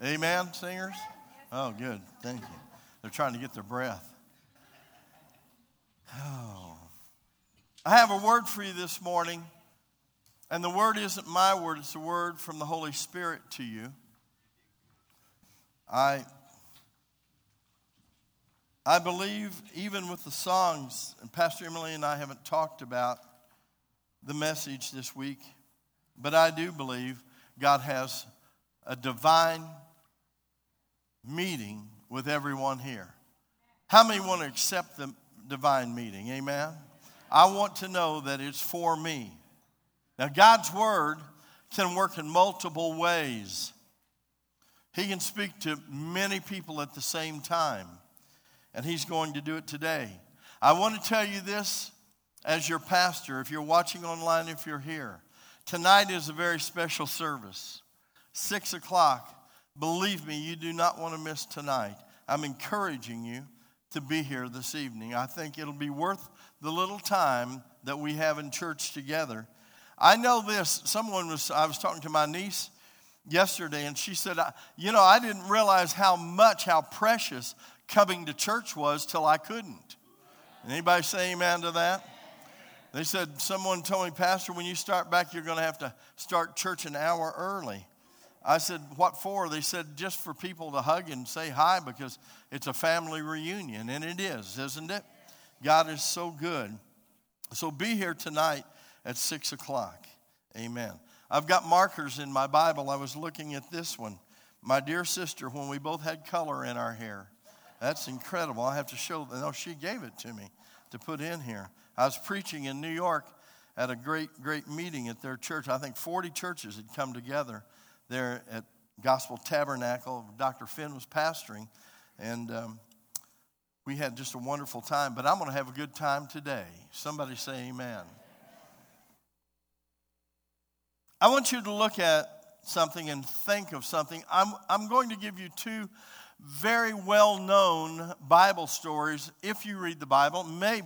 Amen, singers? Oh, good. Thank you. They're trying to get their breath. Oh. I have a word for you this morning, and the word isn't my word. It's a word from the Holy Spirit to you. I believe, even with the songs, and Pastor Emily and I haven't talked about the message this week, but I do believe God has a divine meeting with everyone here. How many want to accept the divine meeting? Amen? I want to know that it's for me. Now, God's word can work in multiple ways. He can speak to many people at the same time, and he's going to do it today. I want to tell you this as your pastor, if you're watching online, if you're here. Tonight is a very special service, 6 o'clock. Believe me, you do not want to miss tonight. I'm encouraging you to be here this evening. I think it'll be worth the little time that we have in church together. I know this. I was talking to my niece yesterday, and she said, I didn't realize how precious coming to church was till I couldn't. Anybody say amen to that? They said, someone told me, Pastor, when you start back, you're going to have to start church an hour early. I said, what for? They said, just for people to hug and say hi because it's a family reunion. And it is, isn't it? God is so good. So be here tonight at 6 o'clock. Amen. I've got markers in my Bible. I was looking at this one. My dear sister, when we both had color in our hair. That's incredible. I have to show. No, she gave it to me to put in here. I was preaching in New York at a great meeting at their church. I think 40 churches had come together there at Gospel Tabernacle. Dr. Finn was pastoring, and we had just a wonderful time. But I'm going to have a good time today. Somebody say amen. I want you to look at something and think of something. I'm going to give you two very well-known Bible stories. If you read the Bible,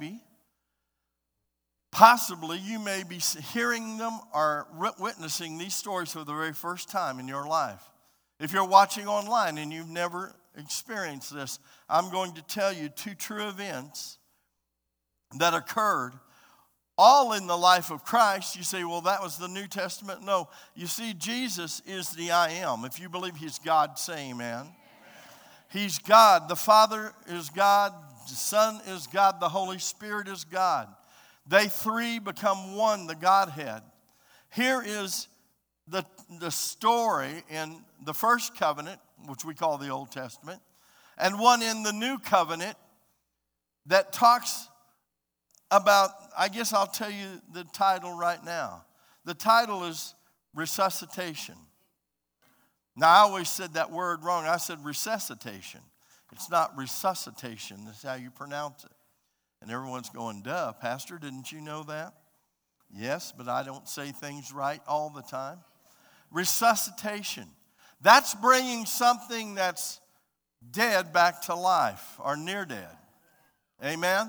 possibly you may be hearing them or witnessing these stories for the very first time in your life. If you're watching online and you've never experienced this, I'm going to tell you two true events that occurred all in the life of Christ. You say, well, that was the New Testament. No, you see, Jesus is the I am. If you believe he's God, say amen. He's God. The Father is God. The Son is God. The Holy Spirit is God. They three become one, the Godhead. Here is the story in the first covenant, which we call the Old Testament, and one in the New Covenant that talks about, I guess I'll tell you the title right now. The title is Resuscitation. Now, I always said that word wrong. I said resuscitation. It's not resuscitation. That's how you pronounce it. And everyone's going, duh, Pastor, didn't you know that? Yes, but I don't say things right all the time. Resuscitation. That's bringing something that's dead back to life or near dead. Amen?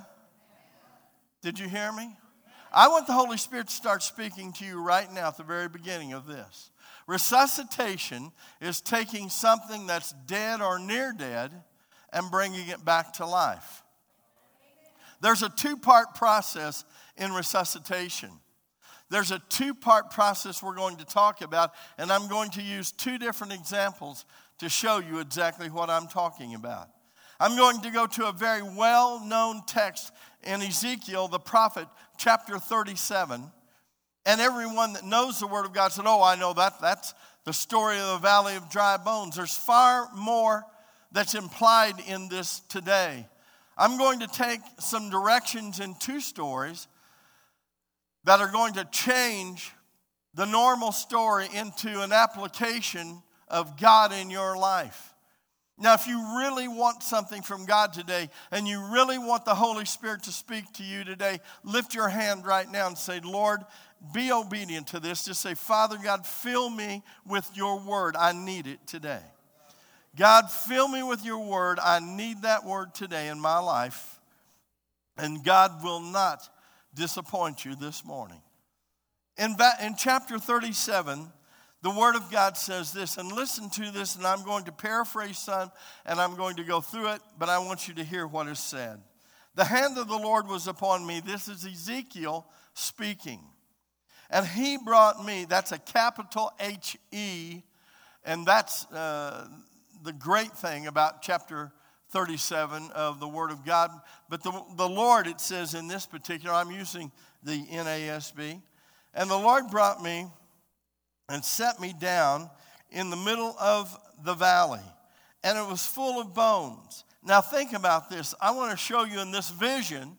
Did you hear me? I want the Holy Spirit to start speaking to you right now at the very beginning of this. Resuscitation is taking something that's dead or near dead and bringing it back to life. There's a two-part process in resuscitation. There's a two-part process we're going to talk about, and I'm going to use two different examples to show you exactly what I'm talking about. I'm going to go to a very well-known text in Ezekiel, the prophet, chapter 37. And everyone that knows the Word of God said, oh, I know that. That's the story of the Valley of Dry Bones. There's far more that's implied in this today. I'm going to take some directions in two stories that are going to change the normal story into an application of God in your life. Now, if you really want something from God today and you really want the Holy Spirit to speak to you today, lift your hand right now and say, Lord, be obedient to this. Just say, Father God, fill me with your word. I need it today. God, fill me with your word. I need that word today in my life. And God will not disappoint you this morning. In chapter 37, The Word of God says this, and listen to this, and I'm going to paraphrase some, and I'm going to go through it, but I want you to hear what is said. The hand of the Lord was upon me. This is Ezekiel speaking. And he brought me, that's a capital H-E, and that's the great thing about chapter 37 of the Word of God. But the Lord, it says in this particular, I'm using the NASB, and the Lord brought me and set me down in the middle of the valley, and it was full of bones. Now think about this. I want to show you in this vision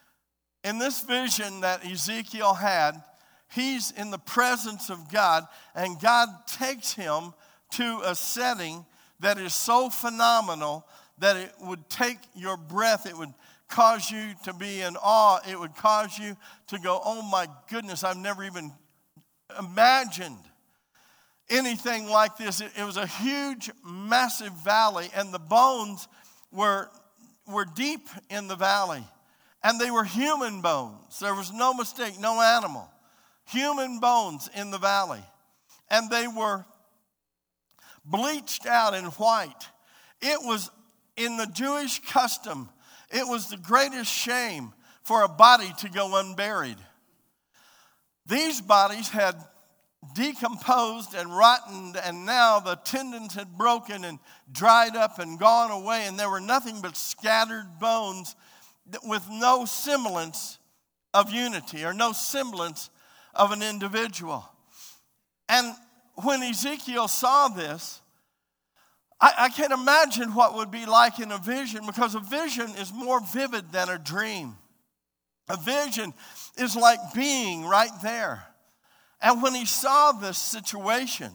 that Ezekiel had, he's in the presence of God, and God takes him to a setting that is so phenomenal that it would take your breath. It would cause you to be in awe. It would cause you to go, oh my goodness, I've never even imagined anything like this. It was a huge, massive valley, and the bones were deep in the valley. And they were human bones. There was no mistake, no animal. Human bones in the valley. And they were bleached out in white. It was in the Jewish custom, it was the greatest shame for a body to go unburied. These bodies had decomposed and rotted, and now the tendons had broken and dried up and gone away, and there were nothing but scattered bones with no semblance of unity or no semblance of an individual. And when Ezekiel saw this, I can't imagine what would be like in a vision, because a vision is more vivid than a dream. A vision is like being right there. And when he saw this situation,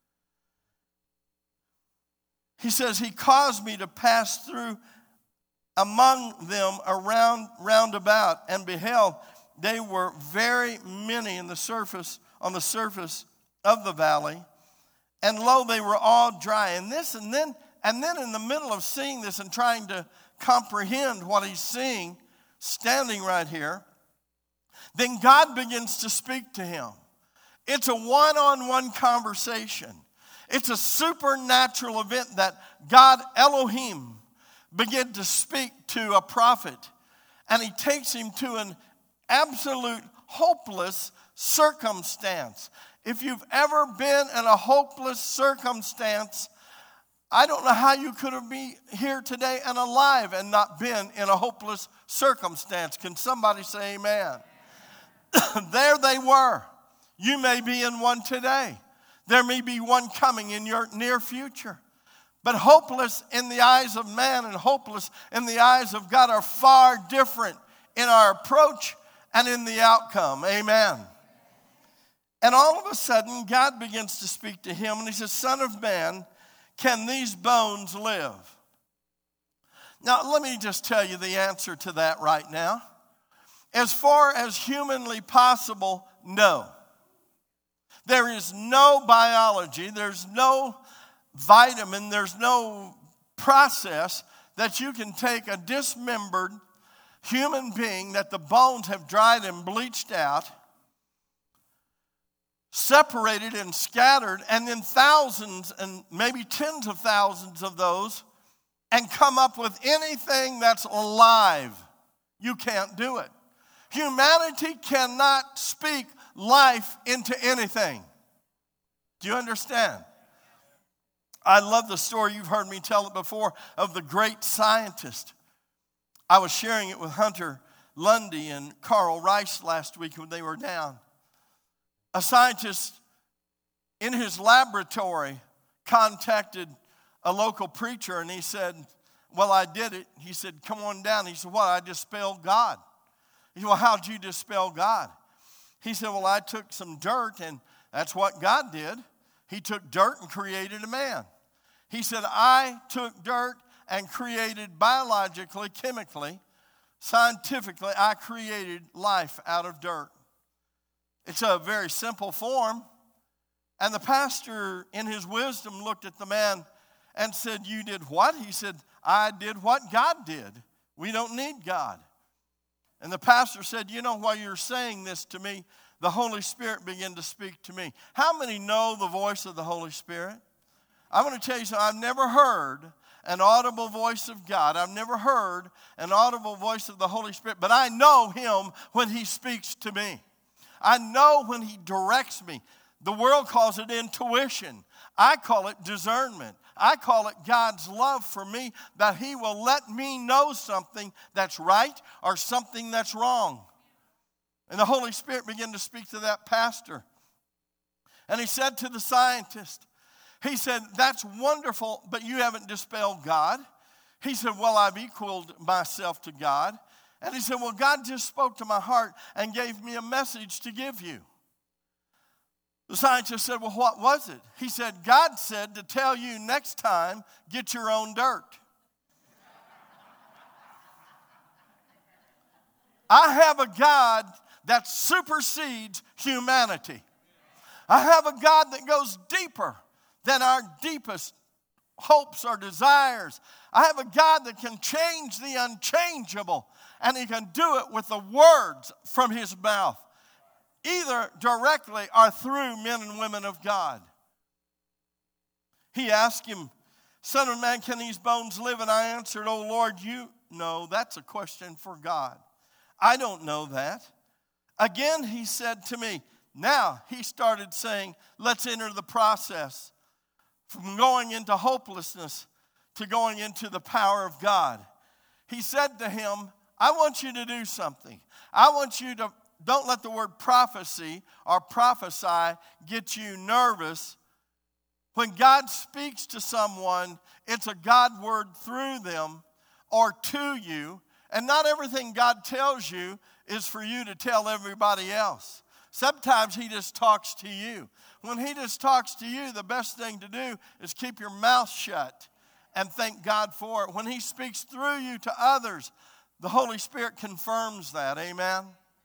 he says, he caused me to pass through among them round about, and beheld, they were very many on the surface of the valley. And lo, they were all dry. And then in the middle of seeing this and trying to comprehend what he's seeing, standing right here, then God begins to speak to him. It's a one-on-one conversation. It's a supernatural event that God, Elohim, began to speak to a prophet. And he takes him to an absolute hopeless circumstance. If you've ever been in a hopeless circumstance, I don't know how you could have been here today and alive and not been in a hopeless circumstance. Can somebody say amen? There they were. You may be in one today. There may be one coming in your near future. But hopeless in the eyes of man and hopeless in the eyes of God are far different in our approach and in the outcome. Amen. And all of a sudden, God begins to speak to him, and he says, Son of man, can these bones live? Now, let me just tell you the answer to that right now. As far as humanly possible, no. There is no biology, there's no vitamin, there's no process that you can take a dismembered human being that the bones have dried and bleached out, separated and scattered, and then thousands and maybe tens of thousands of those, and come up with anything that's alive. You can't do it. Humanity cannot speak life into anything. Do you understand? I love the story, you've heard me tell it before, of the great scientist. I was sharing it with Hunter Lundy and Carl Rice last week when they were down. A scientist in his laboratory contacted a local preacher, and he said, well, I did it. He said, come on down. He said, well, I dispelled God. He said, well, how'd you dispel God? He said, well, I took some dirt, and that's what God did. He took dirt and created a man. He said, I took dirt and created biologically, chemically, scientifically, I created life out of dirt. It's a very simple form. And the pastor, in his wisdom, looked at the man and said, you did what? He said, I did what God did. We don't need God. And the pastor said, you know, while you're saying this to me, the Holy Spirit began to speak to me. How many know the voice of the Holy Spirit? I'm going to tell you something. I've never heard an audible voice of God. I've never heard an audible voice of the Holy Spirit, but I know him when he speaks to me. I know when he directs me. The world calls it intuition. I call it discernment. I call it God's love for me, that he will let me know something that's right or something that's wrong. And the Holy Spirit began to speak to that pastor. And he said to the scientist, he said, that's wonderful, but you haven't dispelled God. He said, well, I've equaled myself to God. And he said, well, God just spoke to my heart and gave me a message to give you. The scientist said, well, what was it? He said, God said to tell you next time, get your own dirt. I have a God that supersedes humanity. I have a God that goes deeper than our deepest hopes or desires. I have a God that can change the unchangeable, and he can do it with the words from his mouth, either directly or through men and women of God. He asked him, Son of man, can these bones live? And I answered, oh Lord, you know. That's a question for God. I don't know that. Again, he said to me, now he started saying, let's enter the process from going into hopelessness to going into the power of God. He said to him, I want you to do something. I want you to, don't let the word prophecy or prophesy get you nervous. When God speaks to someone, it's a God word through them or to you. And not everything God tells you is for you to tell everybody else. Sometimes he just talks to you. When he just talks to you, the best thing to do is keep your mouth shut and thank God for it. When he speaks through you to others, the Holy Spirit confirms that. Amen.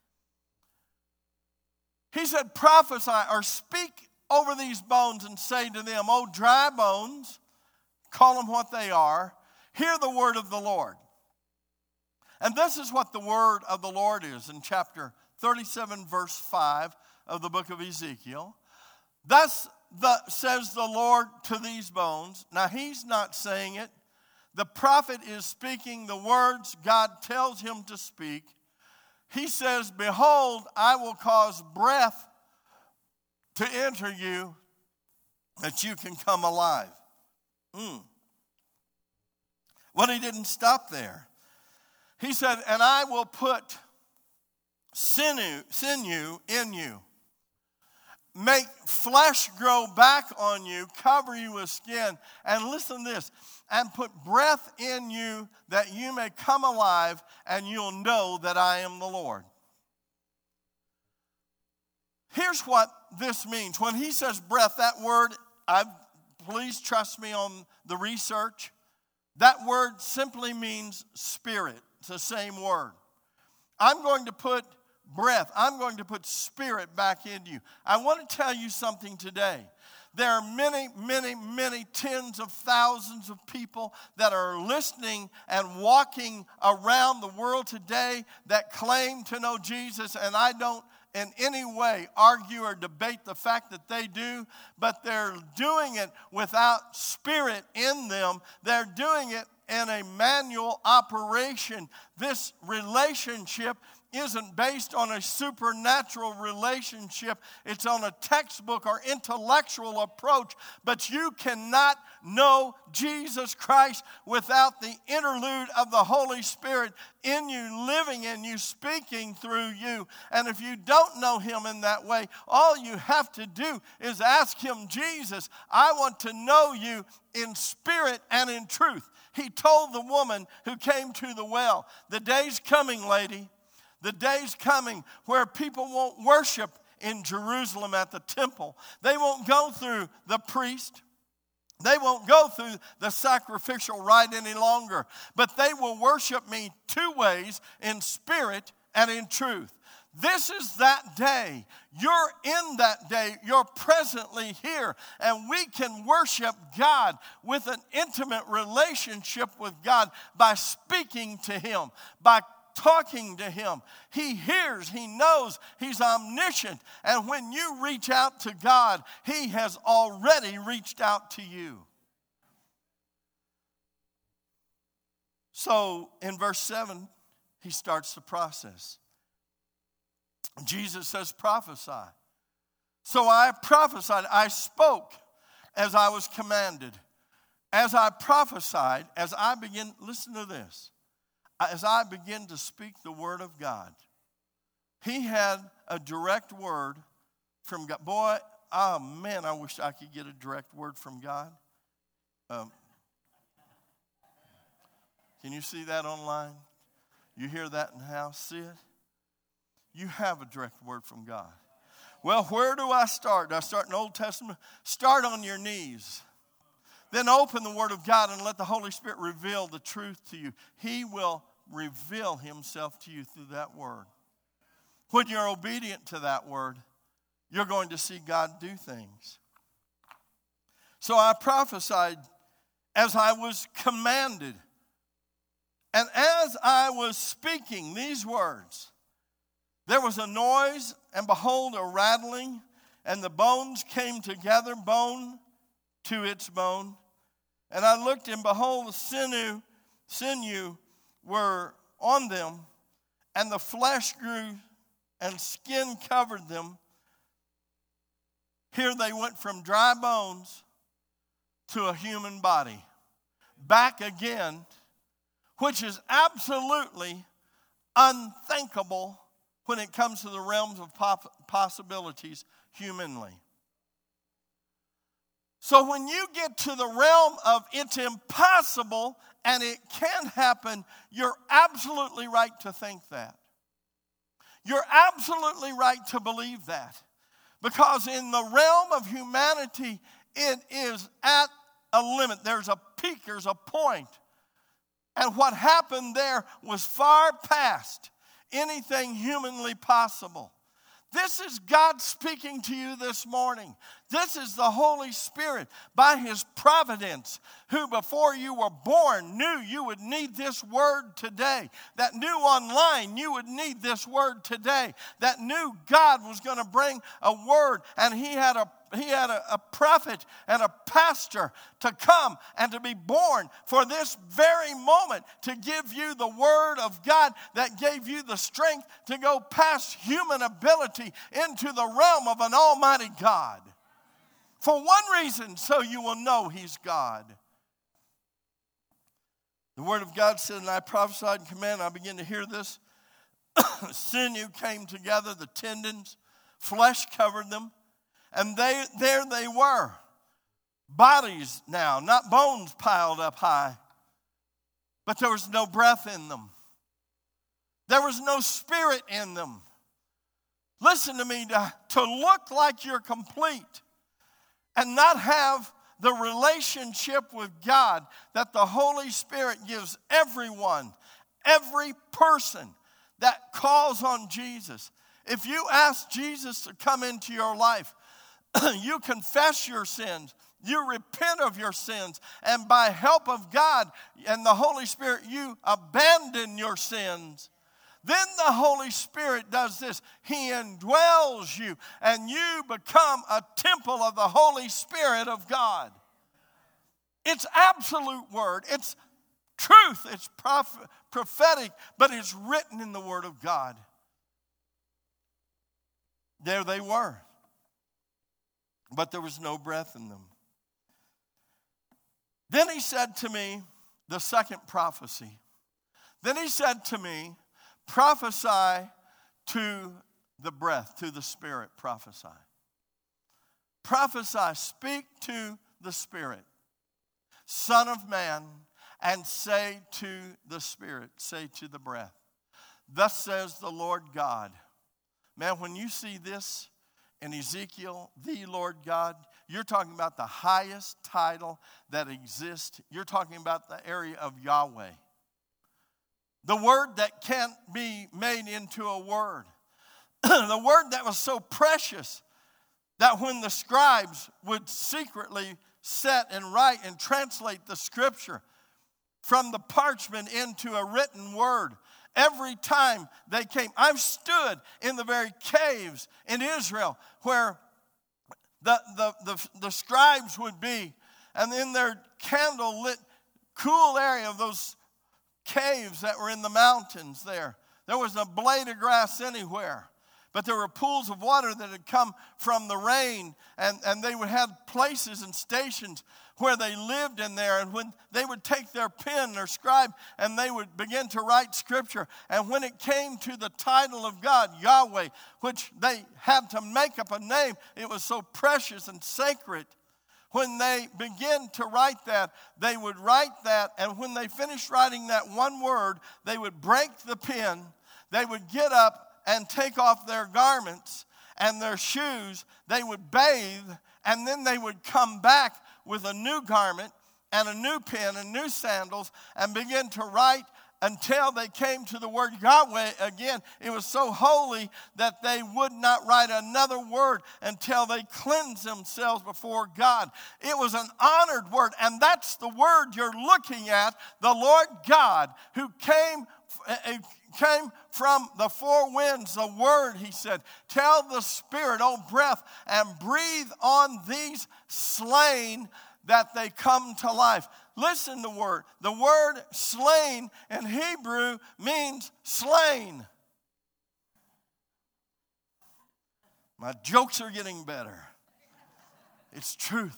He said, prophesy or speak over these bones and say to them, oh, dry bones, call them what they are, hear the word of the Lord. And this is what the word of the Lord is in chapter 37, verse 5 of the book of Ezekiel. Thus says the Lord to these bones. Now, he's not saying it. The prophet is speaking the words God tells him to speak. He says, behold, I will cause breath to enter you that you can come alive. Well, he didn't stop there. He said, and I will put sinew in you, make flesh grow back on you, cover you with skin, and listen to this, and put breath in you that you may come alive, and you'll know that I am the Lord. Here's what this means. When he says breath, that word, please trust me on the research, that word simply means spirit. It's the same word. I'm going to put breath. I'm going to put spirit back in you. I want to tell you something today. There are many, many, many tens of thousands of people that are listening and walking around the world today that claim to know Jesus, and I don't in any way argue or debate the fact that they do, but they're doing it without spirit in them. They're doing it in a manual operation. This relationship isn't based on a supernatural relationship. It's on a textbook or intellectual approach. But you cannot know Jesus Christ without the interlude of the Holy Spirit in you, living in you, speaking through you. And if you don't know him in that way, all you have to do is ask him, Jesus, I want to know you in spirit and in truth. He told the woman who came to the well, the day's coming, lady, the day's coming where people won't worship in Jerusalem at the temple. They won't go through the priest. They won't go through the sacrificial rite any longer. But they will worship me two ways, in spirit and in truth. This is that day. You're in that day. You're presently here. And we can worship God with an intimate relationship with God by speaking to him, by talking to him. He hears, he knows, he's omniscient. And when you reach out to God, he has already reached out to you. So in verse 7, he starts the process. Jesus says, prophesy. So I prophesied, I spoke as I was commanded. As I prophesied, as I begin, listen to this. As I begin to speak the word of God, he had a direct word from God. Boy, oh man, I wish I could get a direct word from God. Can you see that online? You hear that in the house? See it? You have a direct word from God. Well, where do I start? Do I start in the Old Testament? Start on your knees. Then open the Word of God and let the Holy Spirit reveal the truth to you. He will reveal himself to you through that Word. When you're obedient to that Word, you're going to see God do things. So I prophesied as I was commanded. And as I was speaking these words, there was a noise, and behold, a rattling, and the bones came together, bone to its bone. And I looked, and behold, the sinew were on them, and the flesh grew, and skin covered them. Here they went from dry bones to a human body. Back again, which is absolutely unthinkable when it comes to the realms of possibilities humanly. So when you get to the realm of it's impossible and it can happen, you're absolutely right to think that. You're absolutely right to believe that. Because in the realm of humanity, it is at a limit. There's a peak, there's a point. And what happened there was far past anything humanly possible. This is God speaking to you this morning. This is the Holy Spirit by his providence, who before you were born knew you would need this word today. That knew online you would need this word today. That knew God was going to bring a word, and he had a prophet and a pastor to come and to be born for this very moment, to give you the word of God that gave you the strength to go past human ability into the realm of an almighty God. For one reason, so you will know he's God. The word of God said, and I prophesied and commanded, I began to hear this. Sinew came together, the tendons, flesh covered them. And there they were, bodies now, not bones piled up high, but there was no breath in them. There was no spirit in them. Listen to me, to look like you're complete and not have the relationship with God that the Holy Spirit gives everyone, every person that calls on Jesus. If you ask Jesus to come into your life, you confess your sins, you repent of your sins, and by help of God and the Holy Spirit, you abandon your sins. Then the Holy Spirit does this. He indwells you, and you become a temple of the Holy Spirit of God. It's absolute word. It's truth. It's prophetic, but it's written in the Word of God. There they were. But there was no breath in them. Then he said to me, the second prophecy. Then he said to me, prophesy to the breath, to the Spirit, prophesy. Prophesy, speak to the Spirit. Son of man, and say to the Spirit, say to the breath. Thus says the Lord God. Man, when you see this in Ezekiel, the Lord God, you're talking about the highest title that exists. You're talking about the area of Yahweh. The word that can't be made into a word. The word that was so precious that when the scribes would secretly set and write and translate the scripture from the parchment into a written word, Every time they came, I've stood in the very caves in Israel where the scribes would be, and in their candle-lit, cool area of those caves that were in the mountains there. There wasn't a blade of grass anywhere. But there were pools of water that had come from the rain, and they would have places and stations where they lived in there. And when they would take their pen, their scribe, and they would begin to write scripture. And when it came to the title of God, Yahweh, which they had to make up a name, it was so precious and sacred. When they began to write that, they would write that, and when they finished writing that one word, they would break the pen, they would get up and take off their garments and their shoes, they would bathe, and then they would come back with a new garment and a new pen and new sandals and begin to write until they came to the word Yahweh again. It was so holy that they would not write another word until they cleansed themselves before God. It was an honored word, and that's the word you're looking at, the Lord God, who came from the four winds, the word, he said, tell the Spirit, O breath, and breathe on these slain that they come to life. Listen to the word. The word slain in Hebrew means slain. My jokes are getting better. It's truth.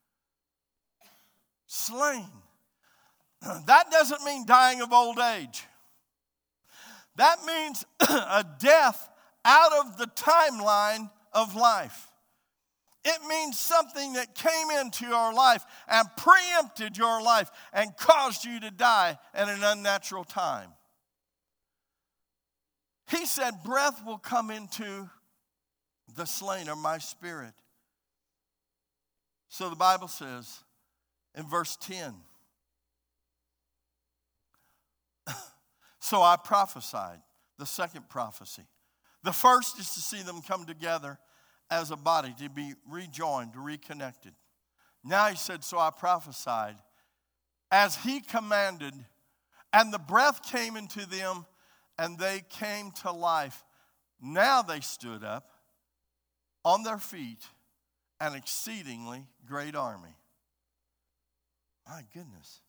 Slain. That doesn't mean dying of old age. That means a death out of the timeline of life. It means something that came into your life and preempted your life and caused you to die at an unnatural time. He said, breath will come into the slain, or my spirit. So the Bible says in verse 10, so I prophesied, the second prophecy. The first is to see them come together as a body, to be rejoined, reconnected. Now he said, so I prophesied as he commanded, and the breath came into them, and they came to life. Now they stood up on their feet, an exceedingly great army. My goodness.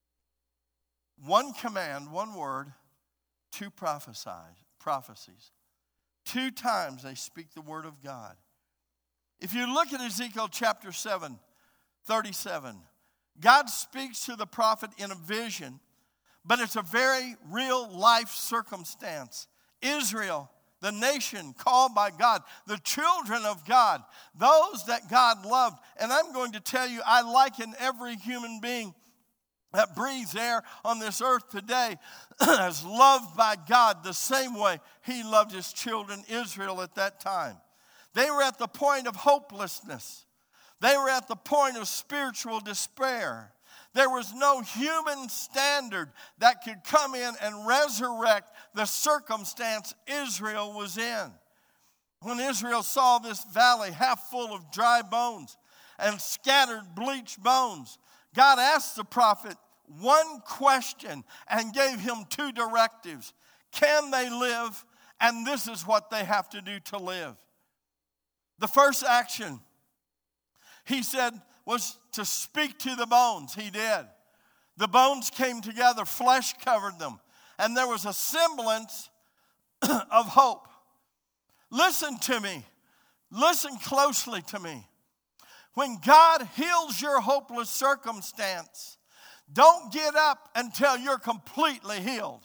One command, one word, two prophecies. 2 times they speak the word of God. If you look at Ezekiel chapter 7, 37, God speaks to the prophet in a vision, but it's a very real life circumstance. Israel, the nation called by God, the children of God, those that God loved. And I'm going to tell you, I liken every human being that breathes air on this earth today as loved by God the same way he loved his children, Israel, at that time. They were at the point of hopelessness. They were at the point of spiritual despair. There was no human standard that could come in and resurrect the circumstance Israel was in. When Israel saw this valley half full of dry bones and scattered bleached bones, God asked the prophet one question and gave him 2 directives. Can they live? And this is what they have to do to live. The first action, he said, was to speak to the bones. He did. The bones came together, flesh covered them, and there was a semblance of hope. Listen to me. Listen closely to me. When God heals your hopeless circumstance, don't get up until you're completely healed.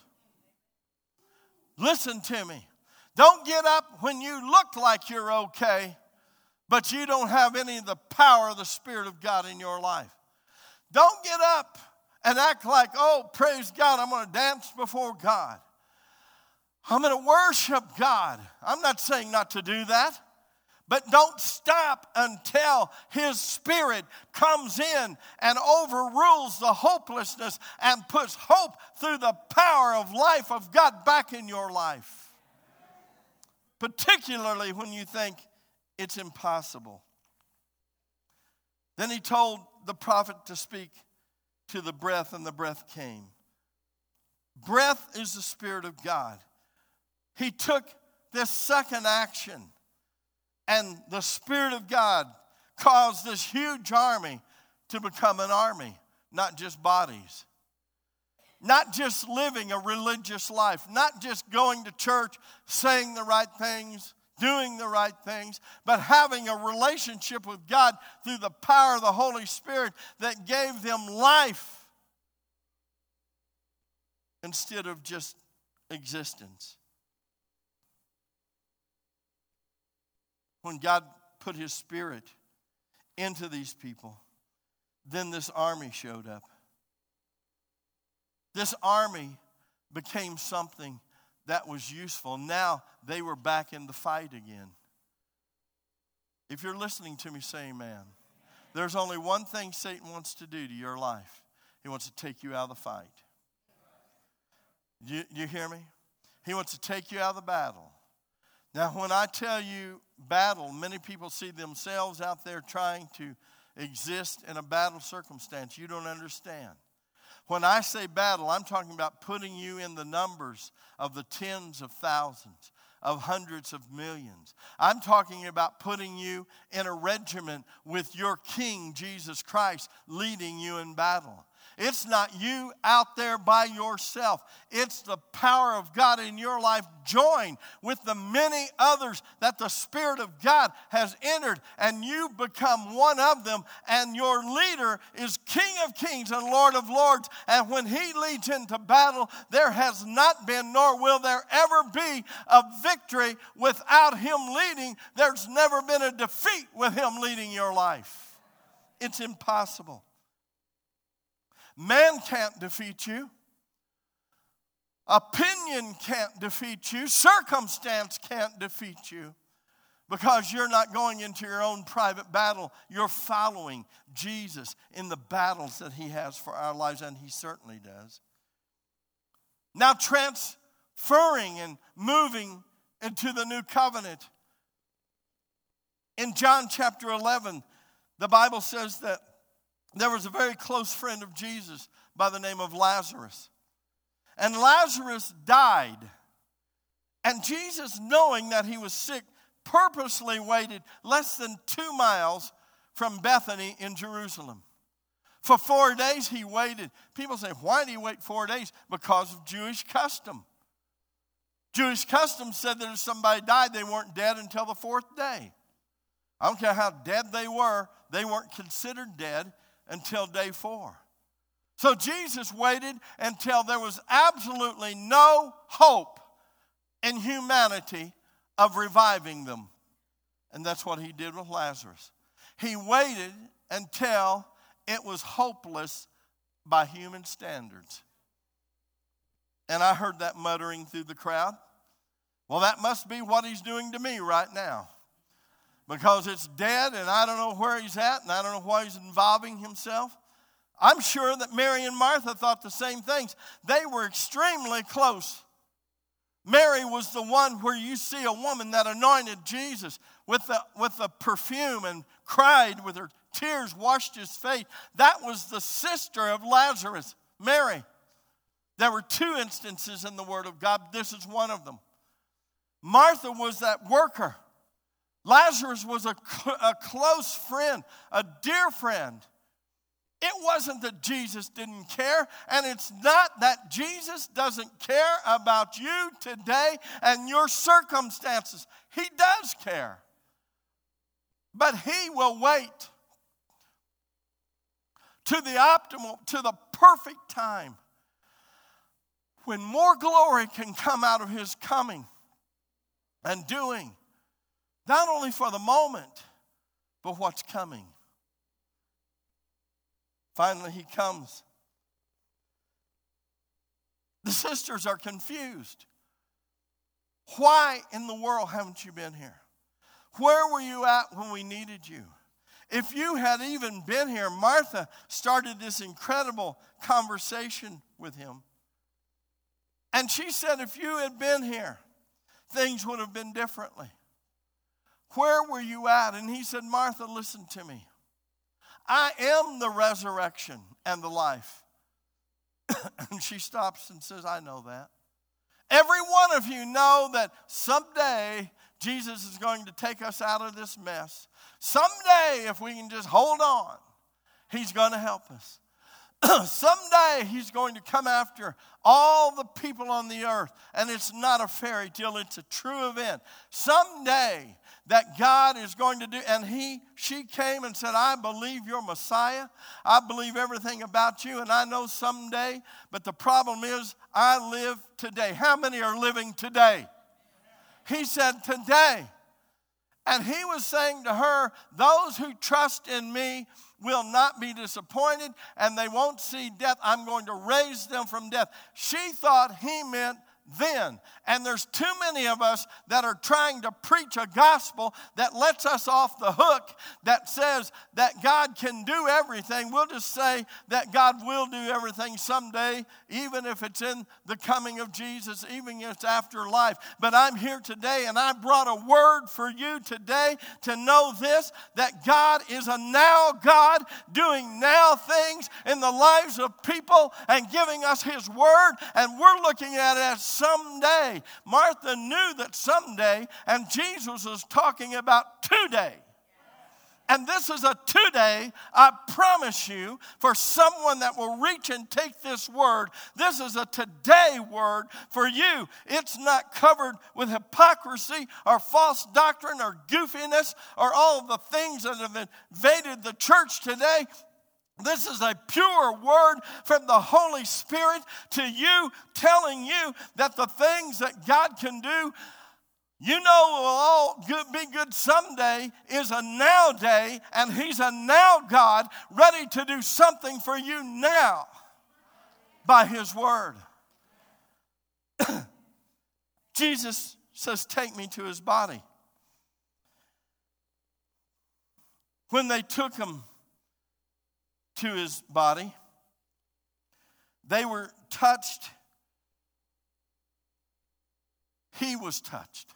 Listen to me. Don't get up when you look like you're okay, but you don't have any of the power of the Spirit of God in your life. Don't get up and act like, oh, praise God, I'm going to dance before God. I'm going to worship God. I'm not saying not to do that. But don't stop until his Spirit comes in and overrules the hopelessness and puts hope through the power of life of God back in your life. Particularly when you think it's impossible. Then he told the prophet to speak to the breath, and the breath came. Breath is the Spirit of God. He took this second action, and the Spirit of God caused this huge army to become an army, not just bodies. Not just living a religious life, not just going to church, saying the right things, doing the right things, but having a relationship with God through the power of the Holy Spirit that gave them life instead of just existence. When God put His Spirit into these people, then this army showed up. This army became something that was useful. Now they were back in the fight again. If you're listening to me, say amen. There's only one thing Satan wants to do to your life. He wants to take you out of the fight. You hear me? He wants to take you out of the battle. Now, when I tell you battle, many people see themselves out there trying to exist in a battle circumstance. You don't understand. When I say battle, I'm talking about putting you in the numbers of the tens of thousands, of hundreds of millions. I'm talking about putting you in a regiment with your King, Jesus Christ, leading you in battle. It's not you out there by yourself. It's the power of God in your life joined with the many others that the Spirit of God has entered, and you become one of them, and your leader is King of Kings and Lord of Lords. And when He leads into battle, there has not been nor will there ever be a victory without Him leading. There's never been a defeat with Him leading your life. It's impossible. Man can't defeat you. Opinion can't defeat you. Circumstance can't defeat you. Because you're not going into your own private battle. You're following Jesus in the battles that He has for our lives, and He certainly does. Now transferring and moving into the new covenant. In John chapter 11, the Bible says that there was a very close friend of Jesus by the name of Lazarus. And Lazarus died. And Jesus, knowing that he was sick, purposely waited less than 2 miles from Bethany in Jerusalem. For 4 days he waited. People say, why did he wait 4 days? Because of Jewish custom. Jewish custom said that if somebody died, they weren't dead until the 4th day. I don't care how dead they weren't considered dead until day 4. So Jesus waited until there was absolutely no hope in humanity of reviving them. And that's what He did with Lazarus. He waited until it was hopeless by human standards. And I heard that muttering through the crowd. Well, that must be what He's doing to me right now. Because it's dead and I don't know where He's at and I don't know why He's involving Himself. I'm sure that Mary and Martha thought the same things. They were extremely close. Mary was the one where you see a woman that anointed Jesus with the perfume and cried with her tears, washed His feet. That was the sister of Lazarus, Mary. There were 2 instances in the Word of God. This is one of them. Martha was that worker. Lazarus was a close friend, a dear friend. It wasn't that Jesus didn't care, and it's not that Jesus doesn't care about you today and your circumstances. He does care. But He will wait to the optimal, to the perfect time when more glory can come out of His coming and doing. Not only for the moment, but what's coming. Finally, He comes. The sisters are confused. Why in the world haven't you been here? Where were you at when we needed you? If you had even been here, Martha started this incredible conversation with Him. And she said, if you had been here, things would have been differently. Where were you at? And He said, Martha, listen to me. I am the resurrection and the life. And she stops and says, I know that. Every one of you know that someday Jesus is going to take us out of this mess. Someday, if we can just hold on, he's going to help us. Someday he's going to come after all the people on the earth. And it's not a fairy tale, it's a true event. Someday that God is going to do, and she came and said, I believe you're Messiah. I believe everything about you, and I know someday, but the problem is I live today. How many are living today? He said today. And he was saying to her, those who trust in me will not be disappointed, and they won't see death. I'm going to raise them from death. She thought he meant then. And there's too many of us that are trying to preach a gospel that lets us off the hook, that says that God can do everything. We'll just say that God will do everything someday, even if it's in the coming of Jesus, even if it's after life. But I'm here today, and I brought a word for you today to know this, that God is a now God doing now things in the lives of people and giving us his word, and we're looking at it as someday. Martha knew that someday, and Jesus was talking about today. And this is a today, I promise you, for someone that will reach and take this word. This is a today word for you. It's not covered with hypocrisy or false doctrine or goofiness or all of the things that have invaded the church today. This is a pure word from the Holy Spirit to you, telling you that the things that God can do, you know, will all be good someday, is a now day, and he's a now God ready to do something for you now by his word. Jesus says, take me to his body. When they took him to his body, they were touched. He was touched.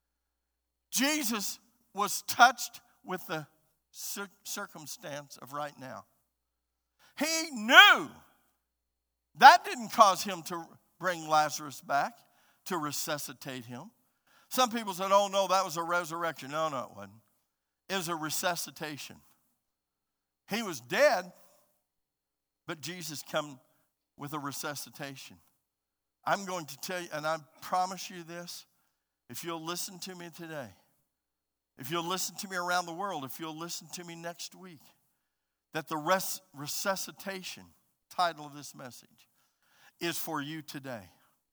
Jesus was touched with the circumstance of right now. He knew that didn't cause him to bring Lazarus back, to resuscitate him. Some people said, oh no, that was a resurrection. No, it wasn't. It was a resuscitation. He was dead, but Jesus come with a resuscitation. I'm going to tell you, and I promise you this, if you'll listen to me today, if you'll listen to me around the world, if you'll listen to me next week, that the resuscitation title of this message is for you today.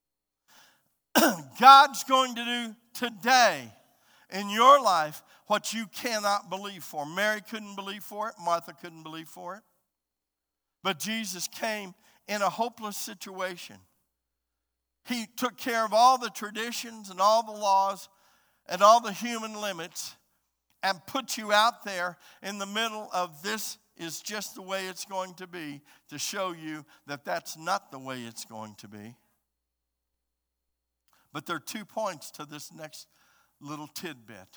God's going to do today in your life what you cannot believe for. Mary couldn't believe for it. Martha couldn't believe for it. But Jesus came in a hopeless situation. He took care of all the traditions and all the laws and all the human limits and put you out there in the middle of this is just the way it's going to be, to show you that that's not the way it's going to be. But there are 2 points to this next little tidbit.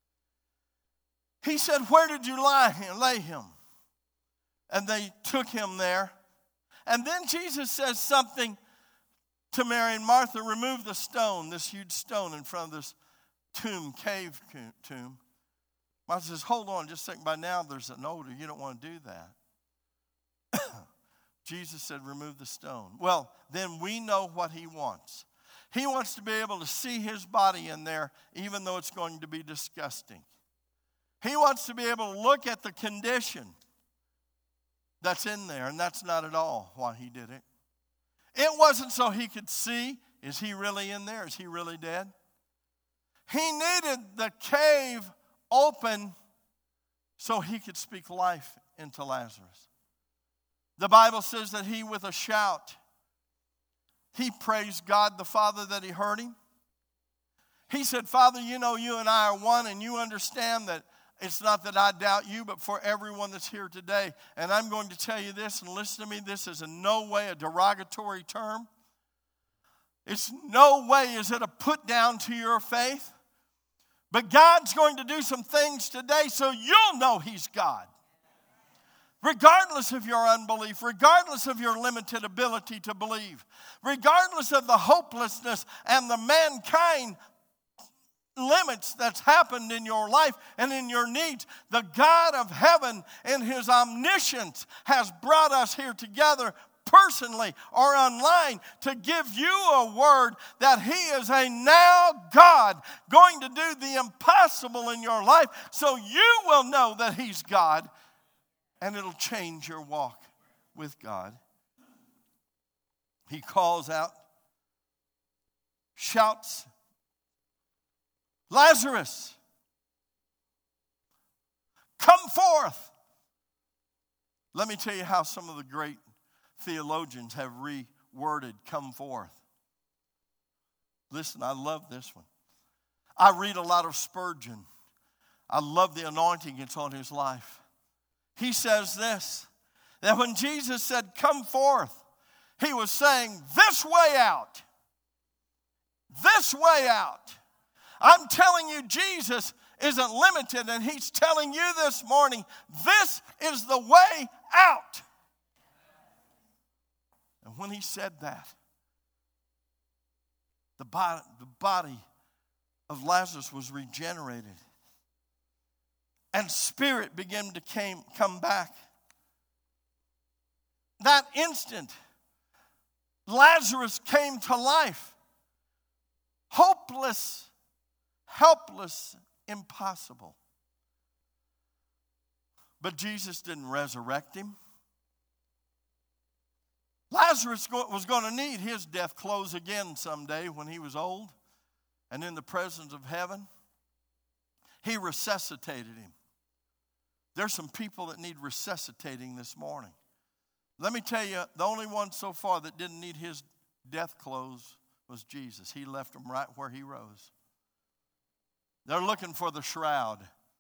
He said, where did you lay him? And they took him there. And then Jesus says something to Mary and Martha, remove the stone, this huge stone in front of this tomb, cave tomb. Martha says, hold on just a second. By now there's an odor. You don't want to do that. Jesus said, remove the stone. Well, then we know what he wants. He wants to be able to see his body in there, even though it's going to be disgusting. He wants to be able to look at the condition that's in there, and that's not at all why he did it. It wasn't so he could see, is he really in there? Is he really dead? He needed the cave open so he could speak life into Lazarus. The Bible says that he, with a shout, he praised God the Father that he heard him. He said, Father, you know you and I are one, and you understand that it's not that I doubt you, but for everyone that's here today. And I'm going to tell you this, and listen to me, this is in no way a derogatory term. It's no way is it a put down to your faith. But God's going to do some things today so you'll know he's God. regardless of your unbelief, regardless of your limited ability to believe, regardless of the hopelessness and the mankind limits that's happened in your life and in your needs, the God of heaven in his omniscience has brought us here together personally or online to give you a word that he is a now God going to do the impossible in your life, so you will know that he's God, and it'll change your walk with God. He calls out, shouts, Lazarus, come forth. Let me tell you how some of the great theologians have reworded come forth. Listen, I love this one. I read a lot of Spurgeon. I love the anointing that's on his life. He says this, that when Jesus said come forth, he was saying this way out. This way out. I'm telling you, Jesus isn't limited, and he's telling you this morning, this is the way out. And when he said that, the body of Lazarus was regenerated, and spirit began to come back. That instant, Lazarus came to life. Hopeless, helpless, impossible. But Jesus didn't resurrect him. Lazarus was going to need his death clothes again someday when he was old and in the presence of heaven. He resuscitated him. There's some people that need resuscitating this morning. Let me tell you, the only one so far that didn't need his death clothes was Jesus. He left them right where he rose. They're looking for the shroud.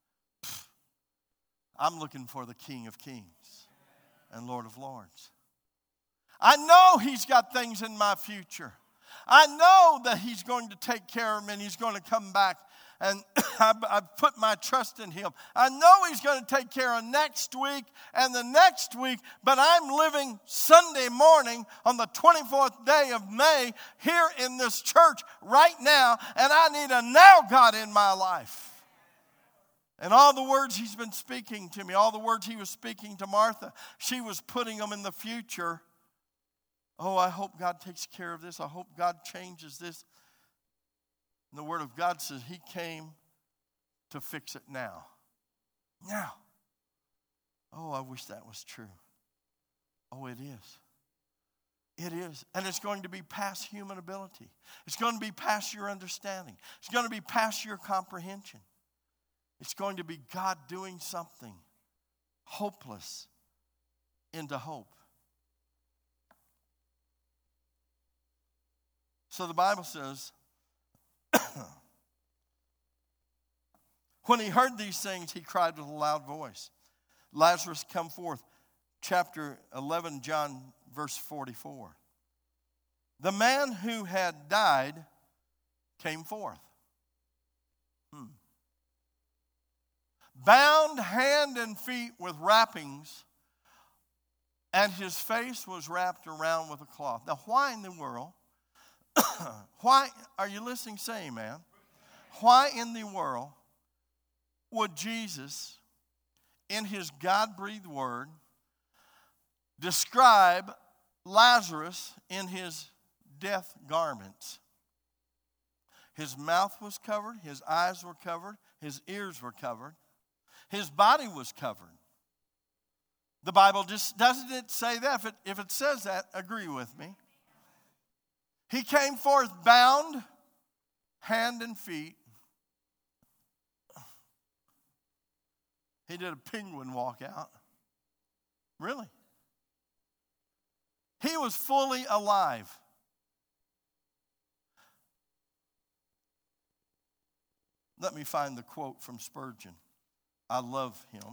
I'm looking for the King of Kings and Lord of Lords. I know he's got things in my future. I know that he's going to take care of me and he's going to come back. And I've put my trust in him. I know he's going to take care of next week and the next week, but I'm living Sunday morning on the 24th day of May here in this church right now, and I need a now God in my life. And all the words he's been speaking to me, all the words he was speaking to Martha, she was putting them in the future. Oh, I hope God takes care of this. I hope God changes this. And the Word of God says he came to fix it now. Now. Oh, I wish that was true. Oh, it is. It is. And it's going to be past human ability. It's going to be past your understanding. It's going to be past your comprehension. It's going to be God doing something hopeless into hope. So the Bible says, when he heard these things, he cried with a loud voice, Lazarus, come forth. Chapter 11, John, verse 44. The man who had died came forth. Bound hand and feet with wrappings, and his face was wrapped around with a cloth. Now, why in the world? Why, are you listening? Say amen. Why in the world would Jesus, in his God-breathed word, describe Lazarus in his death garments? His mouth was covered, his eyes were covered, his ears were covered, his body was covered. The Bible just doesn't it say that? If it says that, agree with me. He came forth bound, hand and feet. He did a penguin walk out. Really? He was fully alive. Let me find the quote from Spurgeon. I love him.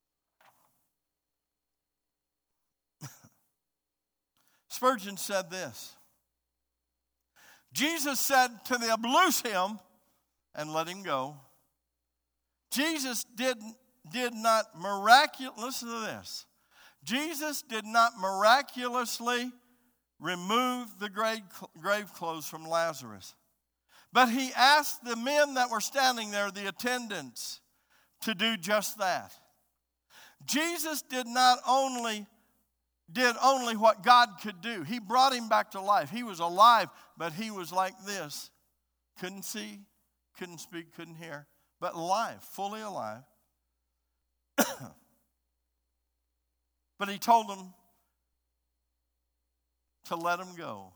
Spurgeon said this. Jesus said to them, loose him and let him go. Jesus did not miraculously, listen to this. Jesus did not miraculously remove the grave clothes from Lazarus, but he asked the men that were standing there, the attendants, to do just that. Jesus did only what God could do. He brought him back to life. He was alive, but he was like this. Couldn't see, couldn't speak, couldn't hear, but alive, fully alive. But he told them to let him go.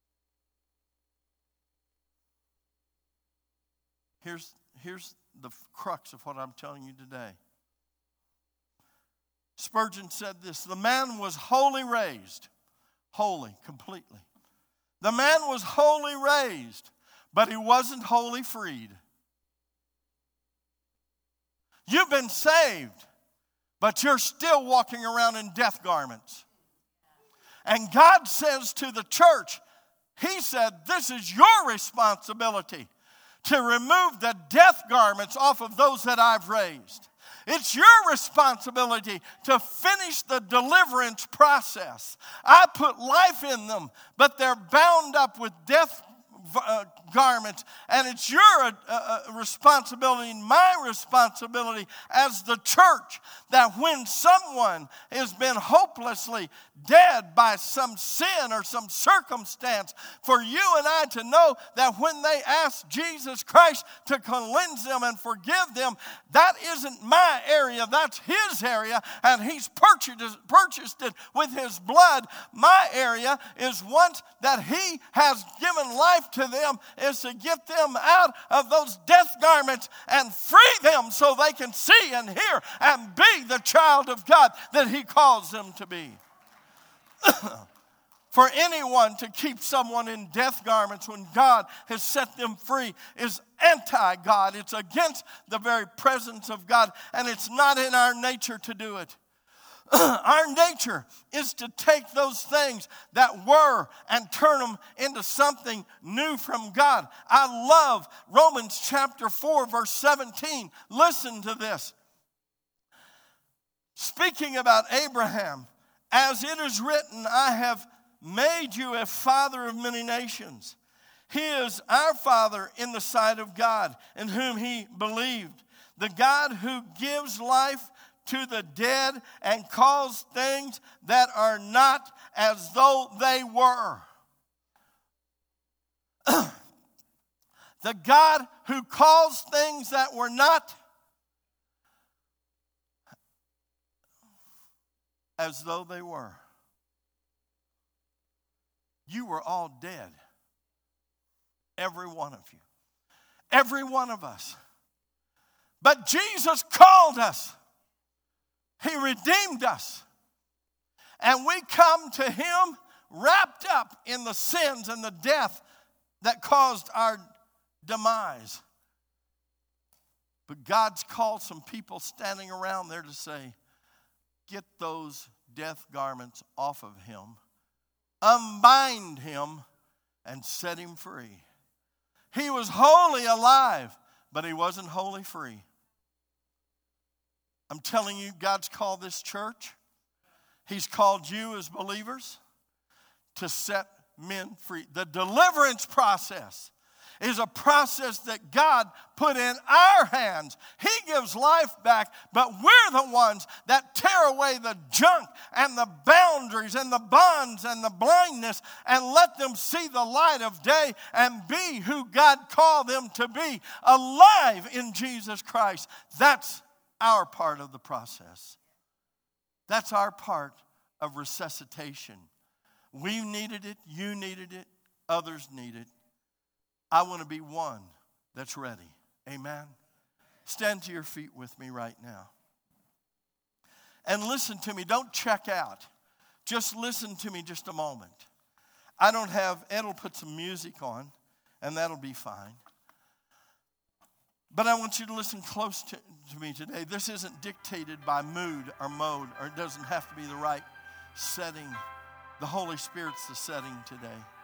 Here's the crux of what I'm telling you today. Spurgeon said this: the man was wholly raised, wholly, completely. The man was wholly raised, but he wasn't wholly freed. You've been saved, but you're still walking around in death garments. And God says to the church, he said, this is your responsibility to remove the death garments off of those that I've raised. It's your responsibility to finish the deliverance process. I put life in them, but they're bound up with death garments, and it's your responsibility and my responsibility as the church that when someone has been hopelessly dead by some sin or some circumstance, for you and I to know that when they ask Jesus Christ to cleanse them and forgive them, that isn't my area, that's his area, and he's purchased it with his blood. My area is once that he has given life to them, is to get them out of those death garments and free them so they can see and hear and be the child of God that he calls them to be. For anyone to keep someone in death garments when God has set them free is anti-God. It's against the very presence of God, and it's not in our nature to do it. Our nature is to take those things that were and turn them into something new from God. I love Romans chapter 4, verse 17. Listen to this. Speaking about Abraham, as it is written, I have made you a father of many nations. He is our father in the sight of God, in whom he believed. The God who gives life to the dead and calls things that are not as though they were. The God who calls things that were not as though they were. You were all dead. Every one of you. Every one of us. But Jesus called us. He redeemed us. And we come to him wrapped up in the sins and the death that caused our demise. But God's called some people standing around there to say, get those death garments off of him, unbind him, and set him free. He was wholly alive, but he wasn't wholly free. I'm telling you, God's called this church. He's called you as believers to set men free. The deliverance process is a process that God put in our hands. He gives life back, but we're the ones that tear away the junk and the boundaries and the bonds and the blindness and let them see the light of day and be who God called them to be, alive in Jesus Christ. That's our part of the process. That's our part of resuscitation. We needed it, you needed it, others need it. I want to be one that's ready. Amen. Stand to your feet with me right now. And listen to me. Don't check out. Just listen to me just a moment. Ed will put some music on, and that'll be fine. But I want you to listen close to me today. This isn't dictated by mood or mode, or it doesn't have to be the right setting. The Holy Spirit's the setting today.